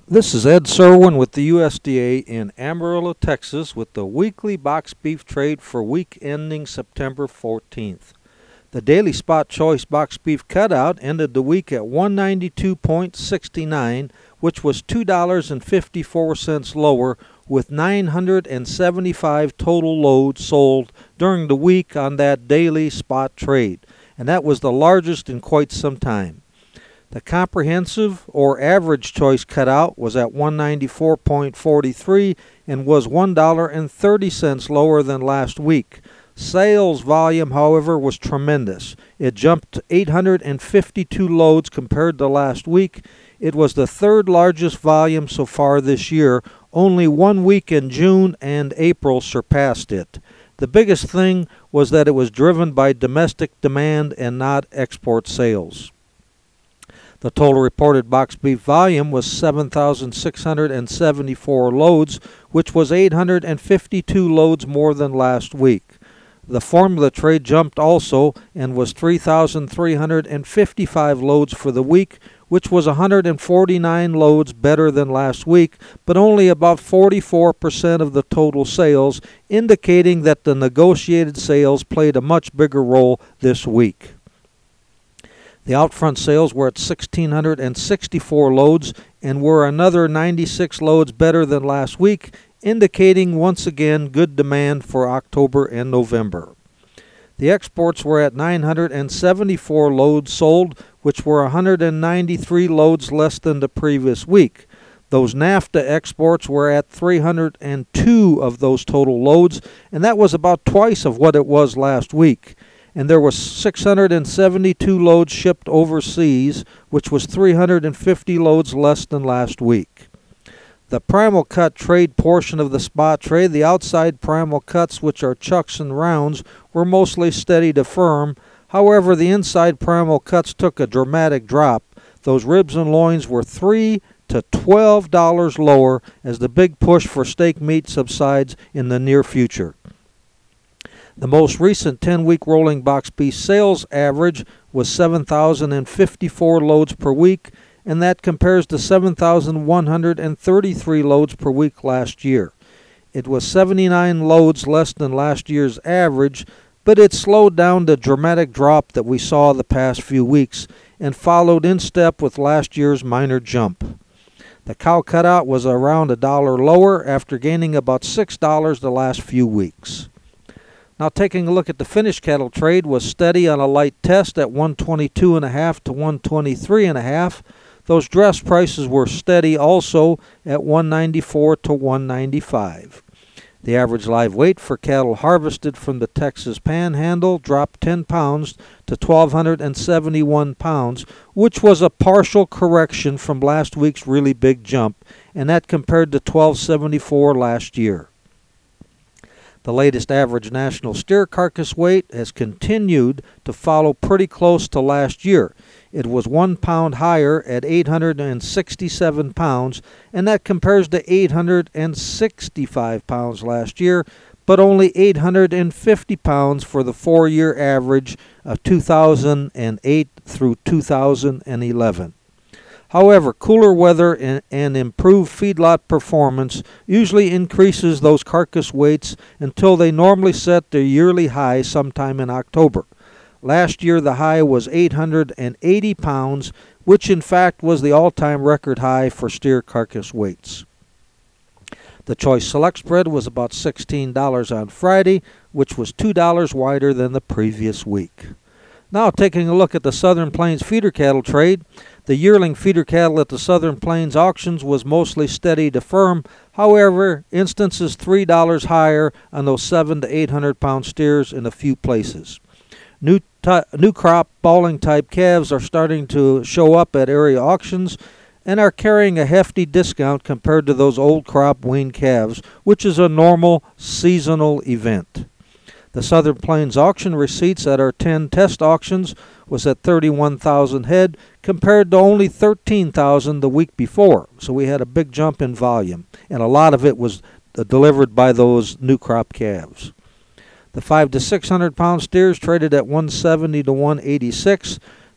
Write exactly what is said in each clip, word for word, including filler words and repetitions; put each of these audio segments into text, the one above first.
This is Ed Serwin with the U S D A in Amarillo, Texas, with the weekly box beef trade for week ending September fourteenth. The daily spot choice box beef cutout ended the week at one ninety-two six nine, which was two dollars and fifty-four cents lower, with nine hundred seventy-five total loads sold during the week on that daily spot trade, and that was the largest in quite some time. The comprehensive or average choice cutout was at one ninety-four forty-three and was one dollar and thirty cents lower than last week. Sales volume, however, was tremendous. It jumped to eight hundred fifty-two loads compared to last week. It was the third largest volume so far this year. Only one week in June and April surpassed it. The biggest thing was that it was driven by domestic demand and not export sales. The total reported box beef volume was seven thousand six hundred seventy-four loads, which was eight hundred fifty-two loads more than last week. The formula trade jumped also and was three thousand three hundred fifty-five loads for the week, which was one hundred forty-nine loads better than last week, but only about forty-four percent of the total sales, indicating that the negotiated sales played a much bigger role this week. The out-front sales were at one thousand six hundred sixty-four loads and were another ninety-six loads better than last week, indicating once again good demand for October and November. The exports were at nine hundred seventy-four loads sold, which were one hundred ninety-three loads less than the previous week. Those NAFTA exports were at three hundred two of those total loads, and that was about twice of what it was last week. And there was six hundred seventy-two loads shipped overseas, which was three hundred fifty loads less than last week. The primal cut trade portion of the spot trade, the outside primal cuts, which are chucks and rounds, were mostly steady to firm. However, the inside primal cuts took a dramatic drop. Those ribs and loins were three to twelve dollars lower as the big push for steak meat subsides in the near future. The most recent ten-week rolling box beef sales average was seven thousand fifty-four loads per week, and that compares to seven thousand one hundred thirty-three loads per week last year. It was seventy-nine loads less than last year's average, but it slowed down the dramatic drop that we saw the past few weeks and followed in step with last year's minor jump. The cow cutout was around a dollar lower after gaining about six dollars the last few weeks. Now, taking a look at the finished cattle trade, was steady on a light test at one twenty-two and a half to one twenty-three and a half. Those dress prices were steady also at one ninety-four to one ninety-five. The average live weight for cattle harvested from the Texas Panhandle dropped ten pounds to one thousand two hundred seventy-one pounds, which was a partial correction from last week's really big jump, and that compared to twelve seventy-four last year. The latest average national steer carcass weight has continued to follow pretty close to last year. It was one pound higher at eight hundred sixty-seven pounds, and that compares to eight hundred sixty-five pounds last year, but only eight hundred fifty pounds for the four-year average of two thousand eight through two thousand eleven. However, cooler weather and, and improved feedlot performance usually increases those carcass weights until they normally set their yearly high sometime in October. Last year the high was eight hundred eighty pounds, which in fact was the all-time record high for steer carcass weights. The Choice Select spread was about sixteen dollars on Friday, which was two dollars wider than the previous week. Now, taking a look at the Southern Plains feeder cattle trade, the yearling feeder cattle at the Southern Plains auctions was mostly steady to firm. However, instances three dollars higher on those seven to eight hundred pound steers in a few places. New, t- new crop balling type calves are starting to show up at area auctions and are carrying a hefty discount compared to those old crop weaned calves, which is a normal seasonal event. The Southern Plains auction receipts at our ten test auctions was at thirty-one thousand head compared to only thirteen thousand the week before. So we had a big jump in volume, and a lot of it was uh, delivered by those new crop calves. The five to six hundred pound steers traded at one seventy to one eighty-six.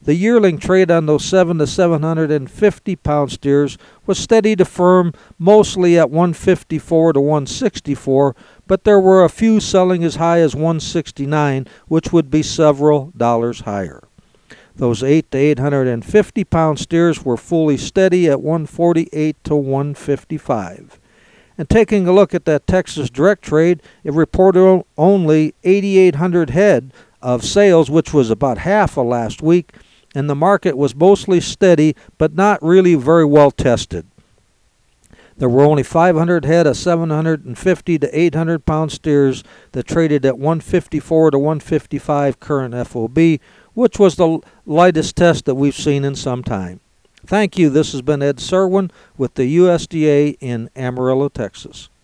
The yearling trade on those seven to seven hundred fifty pound steers was steady to firm, mostly at one fifty-four to one sixty-four, but there were a few selling as high as one sixty-nine, which would be several dollars higher. Those eight to eight hundred fifty pound steers were fully steady at one forty-eight to one fifty-five. And taking a look at that Texas direct trade, it reported only eighty-eight hundred head of sales, which was about half of last week, and the market was mostly steady but not really very well tested. There were only five hundred head of seven hundred fifty to eight hundred pound steers that traded at one fifty-four to one fifty-five current F O B, which was the lightest test that we've seen in some time. Thank you. This has been Ed Serwin with the U S D A in Amarillo, Texas.